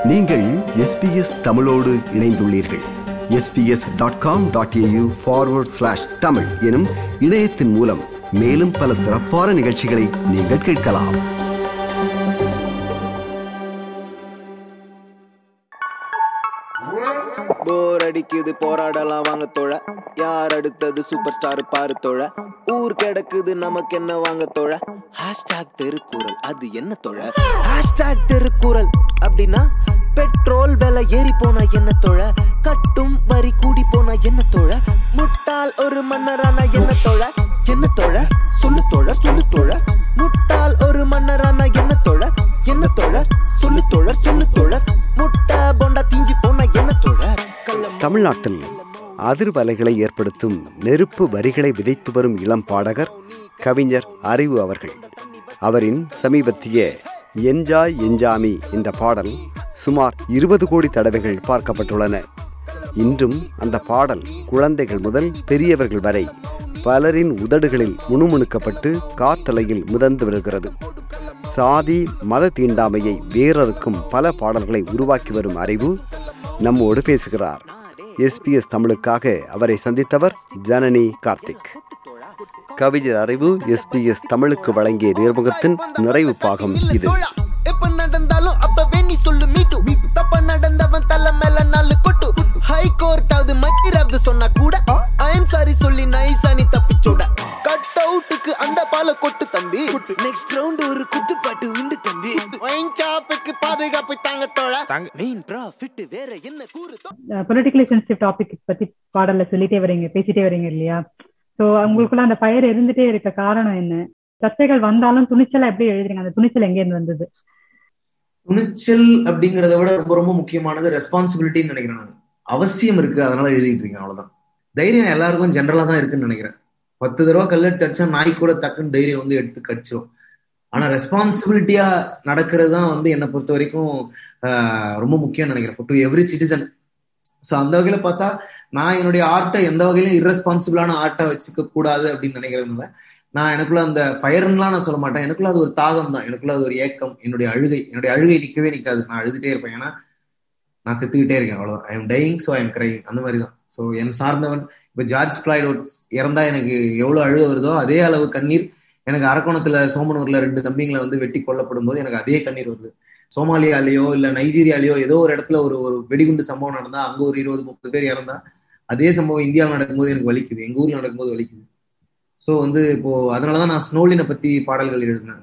நீங்கள் SBS தமிழோடு இணைந்துள்ளீர்கள். sbs.com.au/tamil எனும் இணையத்தின் மூலம் மேலும் பல சிறப்பான நிகழ்ச்சிகளை நீங்கள் கேட்கலாம். போர் அடிக்குது, போராடலாம் வாங்க தோழ. யார் அடுத்தது சூப்பர் ஸ்டார் பாரு தோழ. ஊர் கிடக்குது, நமக்கு என்ன வாங்க தோழ. ஹேஷ்டாக் தெருக்குறள், அது என்ன தோழ? ஹேஷ்டாக் தெருக்குறள் அப்படின்னா பெட்ரோல் விலை ஏறி போனா என்ன தோழ? கட்டும் வரி கூடி போனா என்ன தோழ? முட்டாள் ஒரு மன்னரானா என்ன தோழ? என்ன தோழ? சொல்லு தோழ, சொல்லு தோழ. முட்டாள் ஒரு மன்னரானா என்ன தோழ? என்ன தோழ? சொல்லு தோழ, சொல்லு தோழ. முட்டை போண்டா தீஞ்சி போனா என்ன தோழ? தமிழ்நாட்டில் அதிர்வலைகளை ஏற்படுத்தும் நெருப்பு வரிகளை விதைத்து வரும் இளம் பாடகர் கவிஞர் அறிவு அவர்கள். அவரின் சமீபத்திய என்ஜாய் என்ஜாமி என்ற பாடல் சுமார் 20 கோடி தடவைகள் பார்க்கப்பட்டுள்ளன. இன்றும் அந்த பாடல் குழந்தைகள் முதல் பெரியவர்கள் வரை பலரின் உதடுகளில் முணுமுணுக்கப்பட்டு காற்றலையில் மிதந்து வருகிறது. சாதி மத தீண்டாமையை வேறறுக்கும் பல பாடல்களை உருவாக்கி வரும் அறிவு நம்மோடு பேசுகிறார். SBS தமிழுக்காக அவரை சந்தித்தவர் ஜனனி கார்த்திக். கவிஞர் அறிவு SBS தமிழுக்கு வழங்கிய நேர்முகத்தின் நிறைவு பாகம் இது. எப்ப நடந்தாலும் அப்பவே நீ சொல்லு மீட்டு. தப்ப நடந்தவன் தலை மேல நாலு கொட்டு. ஹை கோர்ட்டாவது மக்கிராவது சொன்னா கூட ஐ எம் சாரி சொல்லி நைஸா நீ தப்பிச்சோட. கட் அவுட்டுக்கு அந்த பால கொட்டு தம்பி. நெக்ஸ்ட் ரவுண்ட் ஒரு குத்து பாட்டு உண்டு தம்பி. வைன் சாப்புக்கு பாதுகாப்பு தாங்க தோழ. மெயின் ப்ராஃபிட் வேற என்ன கூறு? பொலிட்டிக்கலி சென்சிட்டிவ் டாபிக் பத்தி பாடல்ல சொல்லிட்டே வரீங்க, பேசிட்டே வரீங்க இல்லையா? சோ உங்களுக்குள்ள அந்த ஃபயர் இருந்துட்டே இருக்க காரணம் என்ன? சர்ச்சைகள் வந்தாலும் துணிச்சலா எப்படி எழுதுறீங்க? அந்த துணிச்சல் எங்க இருந்து வந்தது? துணிச்சல் அப்படிங்கறத விட ரொம்ப ரொம்ப முக்கியமானது ரெஸ்பான்சிபிலிட்டின்னு நினைக்கிறேன். நான் அவசியம் இருக்கு, அதனால எழுதிட்டு இருக்கேன், அவ்வளவுதான். தைரியம் எல்லாருக்கும் ஜென்ரலா தான் இருக்குன்னு நினைக்கிறேன். 10 தடவை கல்லெடுத்து அடிச்சா நாய் கூட டக்குன்னு தைரியம் வந்து எடுத்து கடிச்சிடும். ஆனா ரெஸ்பான்சிபிலிட்டியா நடக்கிறது தான் என்னை பொறுத்த வரைக்கும் ரொம்ப முக்கியம் நினைக்கிறேன் டு எவ்ரி சிட்டிசன். ஸோ அந்த வகையில பார்த்தா நான் என்னுடைய ஆர்ட்டை எந்த வகையிலும் இர்ரெஸ்பான்சிபிளான ஆர்ட்டை வச்சுக்க கூடாது அப்படின்னு நினைக்கிறதுனால நான் எனக்குள்ள அந்த ஃபயர்லாம் நான் சொல்ல மாட்டேன். எனக்குள்ள அது ஒரு தாகம் தான், எனக்குள்ள அது ஒரு ஏக்கம். என்னுடைய அழுகை நிக்கவே நிக்காது. நான் அழுதுட்டே இருப்பேன், ஏன்னா நான் செத்துக்கிட்டே இருக்கேன், அவ்வளவுதான். I am dying so I am crying, அந்த மாதிரி தான். ஸோ என் சார்ந்தவன் இப்ப ஜார்ஜ் ஃபிளாய்ட் இறந்தா எனக்கு எவ்வளவு அழுக வருதோ அதே அளவு கண்ணீர் எனக்கு அரக்கோணத்துல சோமனூர்ல 2 தம்பிங்களை வெட்டி கொல்லப்படும் போது எனக்கு அதே கண்ணீர் வருது. சோமாலியாலேயோ இல்ல நைஜீரியாலேயோ ஏதோ ஒரு இடத்துல ஒரு வெடிகுண்டு சம்பவம் நடந்தா அங்க ஒரு 20-30 பேர் இறந்தா அதே சம்பவம் இந்தியாவில் நடக்கும்போது எனக்கு வலிக்குது, எங்க ஊர்ல நடக்கும்போது வலிக்குது. ஸோ இப்போ அதனாலதான் நான் ஸ்னோலினை பத்தி பாடல்கள் எழுதினேன்.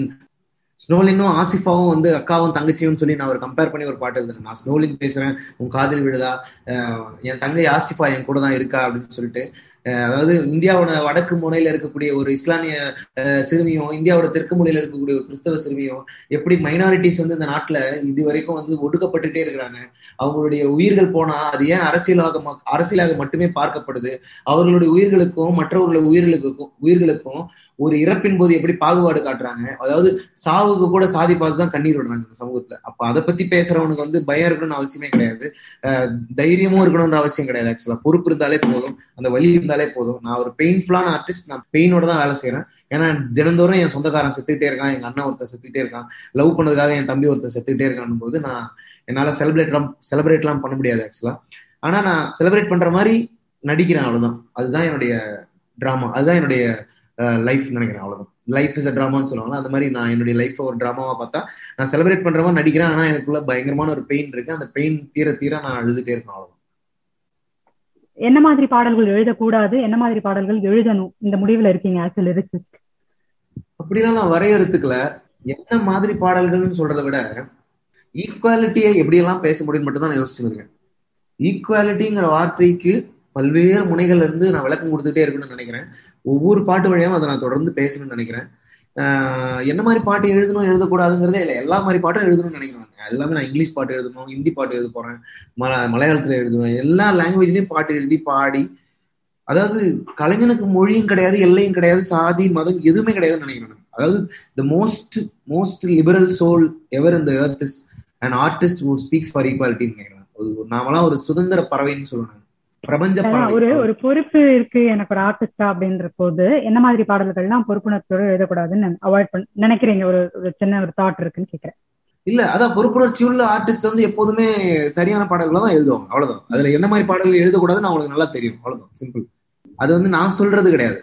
ஸ்னோலினும் ஆசிஃபாவும் அக்காவும் தங்கச்சியும் சொல்லி நான் ஒரு கம்பேர் பண்ணி ஒரு பாட்டு எழுதுனேன். நான் ஸ்னோலின் பேசுறேன், உன் காதல் விழுதா, என் தங்கை ஆசிஃபா என் கூட தான் இருக்கா அப்படின்னு சொல்லிட்டு. அதாவது இந்தியாவோட வடக்கு முனையில இருக்கக்கூடிய ஒரு இஸ்லாமிய சிறுமியும் இந்தியாவோட தெற்கு முனையில இருக்கக்கூடிய ஒரு கிறிஸ்தவ சிறுமியும் எப்படி மைனாரிட்டிஸ் இந்த நாட்டுல இது வரைக்கும் ஒடுக்கப்பட்டுட்டே இருக்கிறாங்க. அவங்களுடைய உயிர்கள் போனா அது ஏன் அரசியலாக மட்டுமே பார்க்கப்படுது? அவர்களுடைய உயிர்களுக்கும் மற்றவர்களுடைய உயிர்களுக்கும் ஒரு இறப்பின் போது எப்படி பாகுபாடு காட்டுறாங்க? அதாவது சாவுக்கு கூட சாதி பார்த்துதான் கண்ணீர் விடுறாங்க இந்த சமூகத்துல. அப்ப அதை பத்தி பேசுறவனுக்கு பயம் இருக்கணும்னு அவசியமே கிடையாது, தைரியமும் இருக்கணும்ன்ற அவசியம் கிடையாது. ஆக்சுவலா பொறுப்பு இருந்தாலே போதும், அந்த வலி இருந்தாலே போதும். நான் ஒரு பெயின்ஃபுல்லான ஆர்டிஸ்ட், நான் பெயினோட தான் வேலை செய்யறேன். ஏன்னா தினந்தோறும் என் சொந்தக்காரன் செத்துக்கிட்டே இருக்கான், எங்க அண்ணன் ஒருத்தர் செத்துக்கிட்டே இருக்கான், லவ் பண்ணதுக்காக என் தம்பி ஒருத்தர் செத்துக்கிட்டே இருக்கான் போது நான் என்னால செலிப்ரேட்லாம் பண்ண முடியாது ஆக்சுவலா. ஆனா நான் செலிப்ரேட் பண்ற மாதிரி நடிக்கிறேன், அவ்வளவுதான். அதுதான் என்னுடைய டிராமா, அதுதான் என்னுடைய லைஃப் நினைக்கிறேன், அவ்வளவுதான். லைஃப் இஸ் அ டிராமான்னு சொல்லுவாங்க, அந்த மாதிரி நான் என்னுடைய லைஃப் ஒரு டிராமாவா பார்த்தா நான் செலிப்ரேட் பண்ற மாதிரி நடிக்கிறேன். ஆனா எனக்குள்ள பயங்கரமான ஒரு பெயின் இருக்கு, அந்த பெயின் தீர நான் அழுதுட்டே இருக்கேன், அவ்வளவுதான். என்ன மாதிரி பாடல்கள் எழுதக்கூடாது, என்ன மாதிரி பாடல்கள் எழுதணும், இந்த முடிவுல இருக்கீங்க? அப்படிலாம் நான் வரையறுத்துக்கல. என்ன மாதிரி பாடல்கள்னு சொல்றதை விட ஈக்குவாலிட்டியை எப்படியெல்லாம் பேச முடியும் மட்டும் தான் நான் யோசிச்சுருக்கேன். ஈக்குவாலிட்டிங்கிற வார்த்தைக்கு பல்வேறு முனைகள்ல இருந்து நான் விளக்கம் கொடுத்துட்டே இருக்கணும்னு நினைக்கிறேன். ஒவ்வொரு பாட்டு வழியாவும் அதை நான் தொடர்ந்து பேசணும்னு நினைக்கிறேன். என்ன மாதிரி பாட்டு எழுதக்கூடாதுங்கிறதே இல்லை, எல்லா மாதிரி பாட்டும் எழுதணும்னு நினைக்கிறேன். எல்லாமே நான் இங்கிலீஷ் பாட்டு எழுதணும், ஹிந்தி பாட்டு எழுத போறேன், மலையாளத்துல எழுதுவேன், எல்லா லாங்குவேஜ்லயும் பாட்டு எழுதி பாடி. அதாவது கலைஞனுக்கு மொழியும் கிடையாது, எல்லையும் கிடையாது, சாதி மதம் எதுவுமே கிடையாதுன்னு நினைக்கிறேன். அதாவது the most liberal soul ever in the earth is an artist who speaks for equality நினைக்கிறேன். நாமெல்லாம் ஒரு சுதந்திர பறவைன்னு சொல்லுவாங்க, பிரபஞ்ச பறவை. ஒரு பொறுப்பு இருக்கு எனக்கு ஒரு ஆர்டிஸ்டா அப்படின்ற போது என்ன மாதிரி பாடல்கள்லாம் பொறுப்புணர்ச்சியோட எழுதக்கூடாதுன்னு அவாய்ட் நினைக்கிறீங்க? ஒரு சின்ன ஒரு தாட் இருக்குன்னு கேட்கிறேன். இல்ல அதான் பொறுப்புணர்ச்சி உள்ள ஆர்டிஸ்ட் வந்து எப்போதுமே சரியான பாடல்களை தான் எழுதுவாங்க, அவ்வளவுதான். அதுல என்ன மாதிரி பாடல்கள் எழுதக்கூடாதுன்னு அவங்களுக்கு நல்லா தெரியும், அவ்வளவுதான், சிம்பிள். அது வந்து நான் சொல்றது கிடையாது,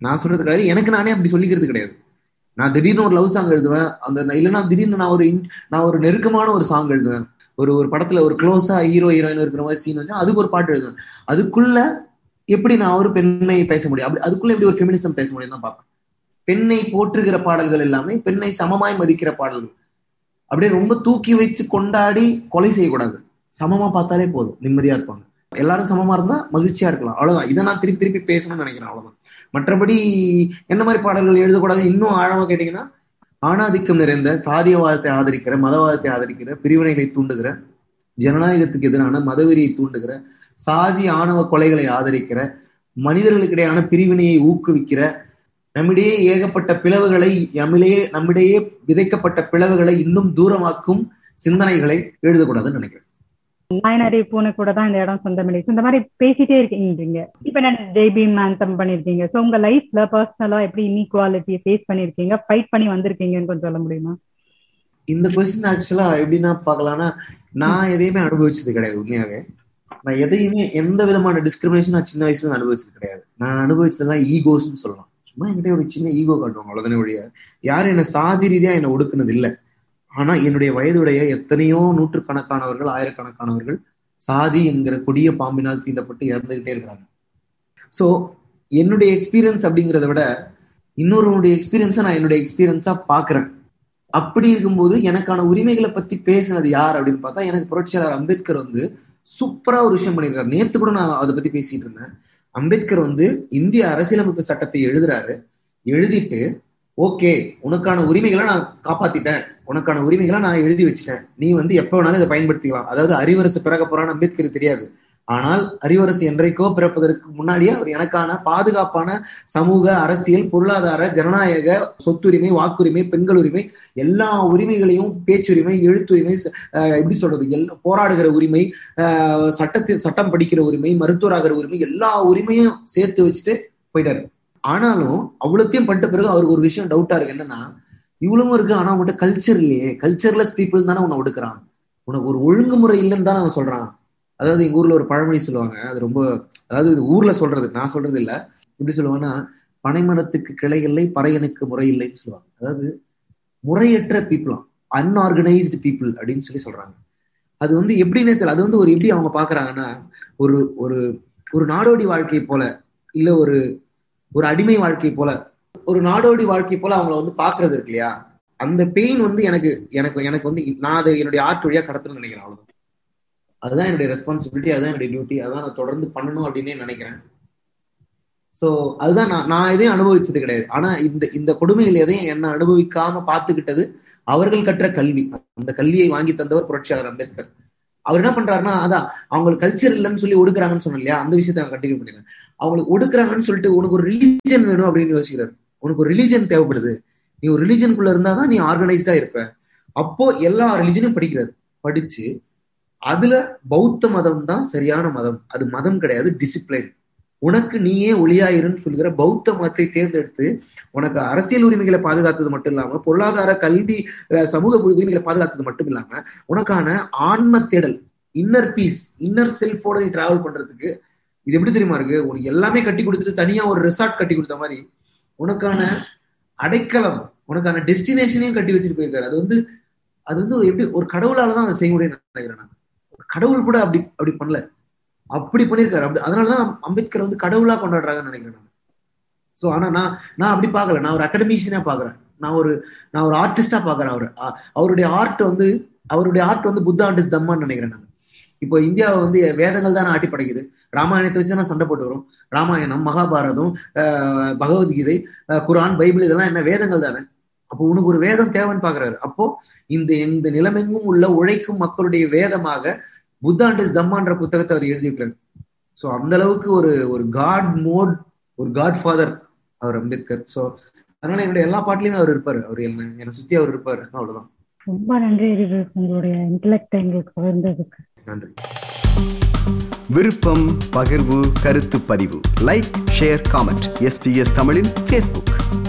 எனக்கு நானே அப்படி சொல்லிக்கிறது கிடையாது. நான் திடீர்னு ஒரு லவ் சாங் எழுதுவேன், இல்லைன்னா திடீர்னு நான் ஒரு நெருக்கமான ஒரு சாங் எழுதுவேன், ஒரு படத்துல ஒரு க்ளோஸா ஹீரோ ஹீரோயின் இருக்கிற மாதிரி சீன் வச்சா அதுக்கு ஒரு பாட்டு எழுதுவேன். அதுக்குள்ள எப்படி நான் ஒரு பெண்ணை பேச முடியும், அப்படி அதுக்குள்ள எப்படி ஒரு ஃபெமினிசம் பேச முடியும் தான் பார்ப்பேன். பெண்ணை போற்றுகிற பாடல்கள் எல்லாமே பெண்ணை சமமாய் மதிக்கிற பாடல்கள். அப்படியே ரொம்ப தூக்கி வச்சு கொண்டாடி கொலை செய்யக்கூடாது, சமமா பார்த்தாலே போதும், நிம்மதியா இருப்பாங்க. எல்லாரும் சமமா இருந்தா மகிழ்ச்சியா இருக்கலாம், அவ்வளவுதான். இதை நான் திருப்பி திருப்பி பேசணும்னு நினைக்கிறேன், அவ்வளவுதான். மற்றபடி என்ன மாதிரி பாடல்கள் எழுதக்கூடாது இன்னும் ஆழமா கேட்டீங்கன்னா, ஆணாதிக்கம் நிறைந்த சாதியவாதத்தை ஆதரிக்கிற, மதவாதத்தை ஆதரிக்கிற, பிரிவினைகளை தூண்டுகிற, ஜனநாயகத்துக்கு எதிரான மதவெறியை தூண்டுகிற, சாதி ஆணவ கொலைகளை ஆதரிக்கிற, மனிதர்களுக்கிடையான பிரிவினையை ஊக்குவிக்கிற, நம்மிடையே ஏகப்பட்ட பிளவுகளை நம்மிடையே விதைக்கப்பட்ட பிளவுகளை இன்னும் தூரமாக்கும் சிந்தனைகளை எழுதக்கூடாதுன்னு நினைக்கிறேன். நாயனாரி பூனை கூட தான் இந்த இடம் சொந்தமில்லை. இந்த மாதிரி பேசிட்டே இருக்கீங்க. இப்ப நான் ஜெய்பீம் ஆந்தம் பண்ணிருக்கீங்க. சோ உங்க லைஃப்ல பர்சனலா எப்படி இன்இக்வாலிட்டியை ஃபேஸ் பண்ணிருக்கீங்க, ஃபைட் பண்ணி வந்திருக்கீங்கன்னு கொஞ்சம் சொல்ல முடியுமா? இந்த கொஸ்டின் ஆக்சுவலா எப்படின்னா பாக்கலாம்னா, நான் எதையுமே அனுபவிச்சது கிடையாது. உண்மையாவே நான் எதையுமே எந்த விதமான டிஸ்கிரிமினேஷன் நான் சின்ன வயசுல அனுபவிச்சது கிடையாது. நான் அனுபவிச்சதெல்லாம் ஈகோஸ்ன்னு சொல்லலாம். சும்மா என்கிட்ட ஒரு சின்ன ஈகோ காட்டுவாங்க, அவ்வளவுதானே ஒழிய யாரும் என்ன சாதி ரீதியா என்ன ஒடுக்குனது இல்லை. ஆனா என்னுடைய வயதுடைய எத்தனையோ நூற்றுக்கணக்கானவர்கள், ஆயிரக்கணக்கானவர்கள் சாதி என்கிற கொடிய பாம்பினால் தீண்டப்பட்டு இறந்துகிட்டே இருக்கிறாங்க. சோ என்னுடைய எக்ஸ்பீரியன்ஸ் அப்படிங்கிறத விட இன்னொருடைய எக்ஸ்பீரியன்ஸை நான் என்னுடைய எக்ஸ்பீரியன்ஸா பாக்குறேன். அப்படி இருக்கும்போது எனக்கான உரிமைகளை பத்தி பேசினது யார் அப்படின்னு பார்த்தா, எனக்கு புரட்சியாளர் அம்பேத்கர் வந்து சூப்பரா ஒரு விஷயம் பண்ணியிருக்காரு. நேத்து கூட நான் அதை பத்தி பேசிட்டு இருந்தேன். அம்பேத்கர் வந்து இந்திய அரசியலமைப்பு சட்டத்தை எழுதிட்டு ஓகே, உனக்கான உரிமைகளை நான் காப்பாத்திட்டேன், உனக்கான உரிமைகளை நான் எழுதி வச்சுட்டேன், நீ வந்து எப்ப வேணாலும் இதை பயன்படுத்திக்கலாம். அதாவது அறிவரசு பிறக்க போறான்னு அம்பேத்கர் தெரியாது. ஆனால் அறிவரசு என்றைக்கோ பிறப்பதற்கு முன்னாடியே அவர் எனக்கான பாதுகாப்பான சமூக, அரசியல், பொருளாதார, ஜனநாயக, சொத்துரிமை, வாக்குரிமை, பெண்கள் உரிமை, எல்லா உரிமைகளையும், பேச்சுரிமை, எழுத்துரிமை, எப்படி சொல்றது, போராடுகிற உரிமை, சட்டம் படிக்கிற உரிமை, மருத்துவராகிற உரிமை, எல்லா உரிமையும் சேர்த்து வச்சுட்டு போயிட்டாரு. ஆனாலும் அவ்வளோத்தையும் பண்ணிட்ட பிறகு அவருக்கு ஒரு விஷயம் டவுட்டா இருக்கு. என்னன்னா, இவ்வளவும் இருக்கு, ஆனா அவங்ககிட்ட கல்ச்சர் இல்லையே, கல்ச்சர்லெஸ் பீப்புள் தானே உன்னை ஒடுக்குறான், உனக்கு ஒரு ஒழுங்குமுறை இல்லைன்னு தானே அவன் சொல்றான். அதாவது எங்க ஊர்ல ஒரு பழமொழி சொல்லுவாங்க, அது ரொம்ப, அதாவது ஊர்ல சொல்றது, நான் சொல்றது இல்ல. எப்படி சொல்லுவாங்கன்னா, பனைமரத்துக்கு கிளை இல்லை, பறையனுக்கு முறை இல்லைன்னு சொல்லுவாங்க. அதாவது முறையற்ற பீப்புளாம், அன்ஆர்கனைஸ்டு பீப்புள் அப்படின்னு சொல்றாங்க. அது வந்து எப்படின்னே தெரியல. அது வந்து ஒரு எப்படி அவங்க பாக்குறாங்கன்னா, ஒரு ஒரு ஒரு நாடோடி வாழ்க்கை போல, இல்ல ஒரு அடிமை வாழ்க்கை போல, ஒரு நாடோடி வாழ்க்கை போல அவங்கள வந்து பாக்குறது இருக்கு இல்லையா. அந்த பெயின் வந்து எனக்கு வந்து நான் அதை என்னுடைய ஆர்ட் வழியா கடத்தணும்னு நினைக்கிறேன், அவ்வளவுதான். அதுதான் என்னுடைய ரெஸ்பான்சிபிலிட்டி, அதுதான் என்னுடைய டியூட்டி, அதான் நான் தொடர்ந்து பண்ணணும் அப்படின்னே நினைக்கிறேன். சோ அதுதான் நான் எதையும் அனுபவிச்சது கிடையாது. ஆனா இந்த கொடுமைகள் எதையும் என்ன அனுபவிக்காம பார்த்துக்கிட்டது அவர்கள் கற்ற கல்வி. அந்த கல்வியை வாங்கி தந்தவர் புரட்சியாளர் அம்பேத்கர். அவர் என்ன பண்றாருன்னா, அதான் அவங்களுக்கு கல்ச்சர் இல்லைன்னு சொல்லி ஒடுக்குறாங்கன்னு சொன்னேன் இல்லையா, அந்த விஷயத்த நான் கண்டினியூ பண்ணிடுறேன். அவங்களுக்கு ஒடுக்குறாங்கன்னு சொல்லிட்டு உனக்கு ஒரு ரிலீஜன் வேணும் அப்படின்னு யோசிக்கிறாரு. உனக்கு ஒரு ரிலீஜன் தேவைப்படுது, நீ ஒரு ரிலீஜனுக்குள்ள இருந்தாதான் நீ ஆர்கனைஸ்டா இருப்ப. அப்போ எல்லா ரிலீஜனையும் படிச்சு அதுல பௌத்த மதம் தான் சரியான மதம், அது மதம் கிடையாது, டிசிப்ளின். உனக்கு நீயே ஒளியாயிருன்னு சொல்லுகிற பௌத்த மதத்தை தேர்ந்தெடுத்து உனக்கு அரசியல் உரிமைகளை பாதுகாத்தது மட்டும் இல்லாம, பொருளாதார, கல்வி, சமூக உரிமைகளை பாதுகாத்தது மட்டும் இல்லாம, உனக்கான ஆன்ம தேடல், இன்னர் பீஸ், இன்னர் செல்ஃபோட நீ டிராவல் பண்றதுக்கு இது எப்படி தெரியுமா இருக்கு, உனக்கு எல்லாமே கட்டி கொடுத்துட்டு தனியா ஒரு ரிசார்ட் கட்டி கொடுத்த மாதிரி உனக்கான அடைக்கலம், உனக்கான டெஸ்டினேஷனையும் கட்டி வச்சுட்டு போயிருக்காரு. அது வந்து எப்படி ஒரு கடவுளாலதான் அதை செய்ய முடியும்னு நினைக்கிறேன் நான். கடவுள் கூட அப்படி பண்ணல, அப்படி பண்ணிருக்காரு. அதனாலதான் அம்பேத்கர் வந்து கடவுளா கொண்டாடுறாங்கன்னு நினைக்கிறேன் நான். சோ ஆனா நான் அப்படி பாக்கல, நான் ஒரு அகாடமிஷியனா பாக்குறேன், நான் ஒரு ஆர்டிஸ்டா பாக்குறேன். அவருடைய ஆர்ட் வந்து புத்தா ஆர்டிஸ்ட் தம்மான்னு நினைக்கிறேன் நான். இப்போ இந்தியாவை வந்து வேதங்கள் தானே ஆட்டி படைக்குது. ராமாயணத்தை வச்சுதான் சண்டை போட்டு வரும். ராமாயணம், மகாபாரதம், பகவத்கீதை, குரான், பைபிள், இதெல்லாம் என்ன வேதங்கள் தானே. அப்போ உனக்கு ஒரு வேதம் தேவைன்னு பாக்குறாரு. அப்போ இந்த நிலமெங்கும் உள்ள உழைக்கும் மக்களுடைய வேதமாக புத்தாண்டிஸ் தம்மான்ற புத்தகத்தை அவர் எழுதியிருக்கிறார். சோ அந்த அளவுக்கு ஒரு காட் ஃபாதர் அவர் அம்பேத்கர். சோ அதனால என்னுடைய எல்லா பாட்டிலையுமே அவர் இருப்பாரு, அவர் என்னை சுத்தி அவர் இருப்பாரு. அவ்வளவுதான். ரொம்ப நன்றி உங்களுடைய இன்டெலெக்ட் எங்களுக்கு பகிர்ந்ததுக்கு. நன்றி. விருப்பம், பகிர்வு, கருத்து பதிவு, லைக், ஷேர், காமெண்ட். SBS தமிழின் Facebook.